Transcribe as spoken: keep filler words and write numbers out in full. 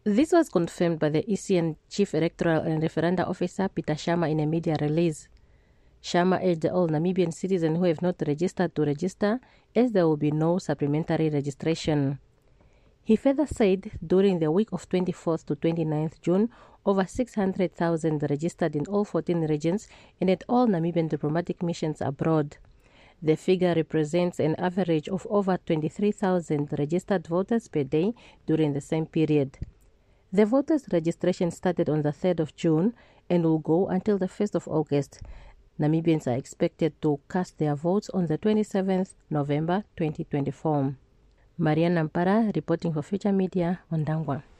This was confirmed by the E C N Chief Electoral and Referenda Officer Peter Sharma in a media release. Sharma urged all Namibian citizens who have not registered to register, as there will be no supplementary registration. He further said during the week of twenty-fourth to twenty-ninth June, over six hundred thousand registered in all fourteen regions and at all Namibian diplomatic missions abroad. The figure represents an average of over twenty-three thousand registered voters per day during the same period. The voters' registration started on the third of June and will go until the first of August. Namibians are expected to cast their votes on the twenty-seventh of November twenty twenty-four. Maria Nampara reporting for Future Media, Ondangwa.